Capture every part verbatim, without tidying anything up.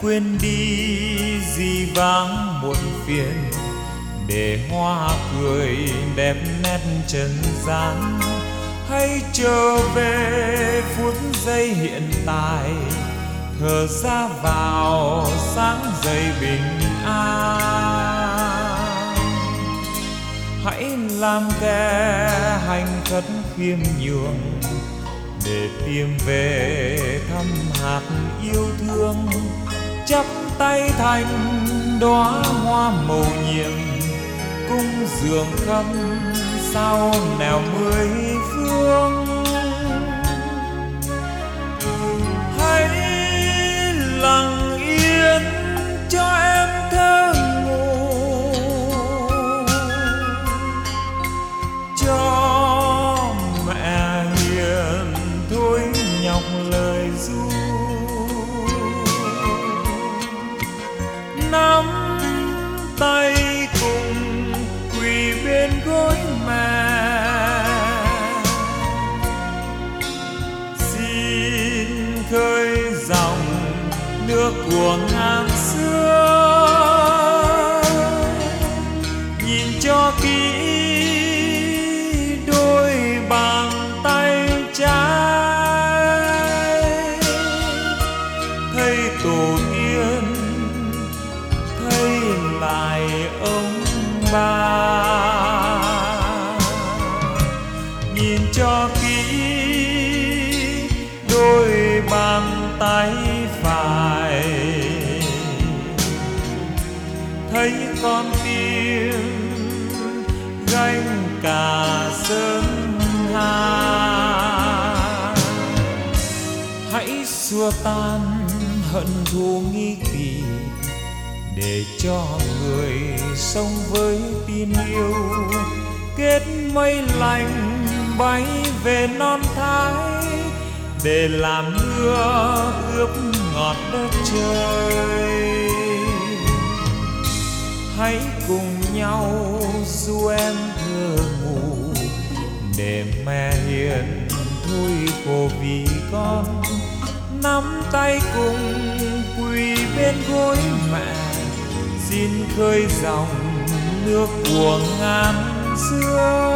quên đi dĩ vãng muộn phiền, để hoa cười đẹp nét trần gian. Hãy trở về phút giây hiện tại, thở ra vào sáng dậy bình an. Hãy làm kẻ hành khất khiêm nhường, để tìm về thăm hạt yêu thương. Chắp tay thành đóa hoa màu nhiệm, cung dường khắp sao nẻo mười phương. Hãy lặng yên cho em thơ ngủ, cho mẹ hiền thôi nhọc lời ru. Nắm tay cùng quỳ bên gối mẹ, xin khơi dòng nước của ngàn xưa. Nhìn cho kỹ đôi bàn tay trái, thấy tổ tiên, thấy lại ông bà. Nhìn cho kỹ đôi bàn tay phải, thấy con tim gánh cả sơn hà. Hãy xua tan hận thù nghi kỵ, để cho người sống với tin yêu. Kết mây lành bay về non thái, để làm mưa ướp ngọt đất trời. Hãy cùng nhau du em thơ ngủ, để mẹ hiền thôi khổ vì con. Nắm tay cùng quỳ bên gối mẹ, xin khơi dòng nước của ngàn xưa.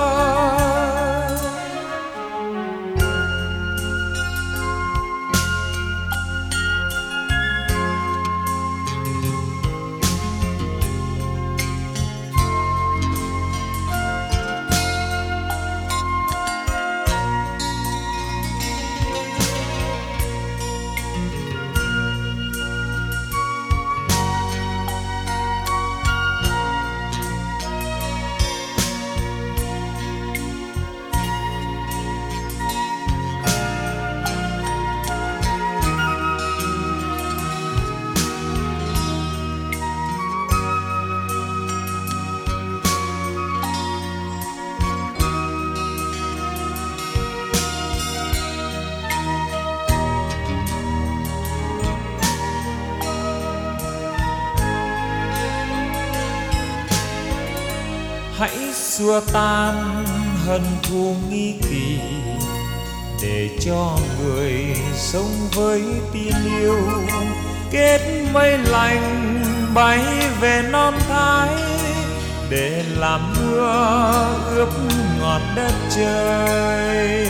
Hãy xua tan hận thù nghi kỵ, để cho người sống với tin yêu. Kết mây lành bay về non thái, để làm mưa ướp ngọt đất trời.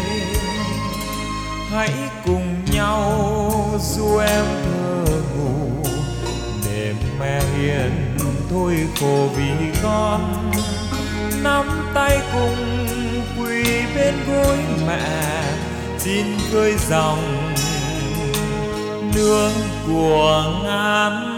Hãy cùng nhau du em thơ ngủ, để mẹ hiền thôi khổ vì con. Nắm tay cùng quỳ bên gối mẹ, xin khơi dòng nước của ngàn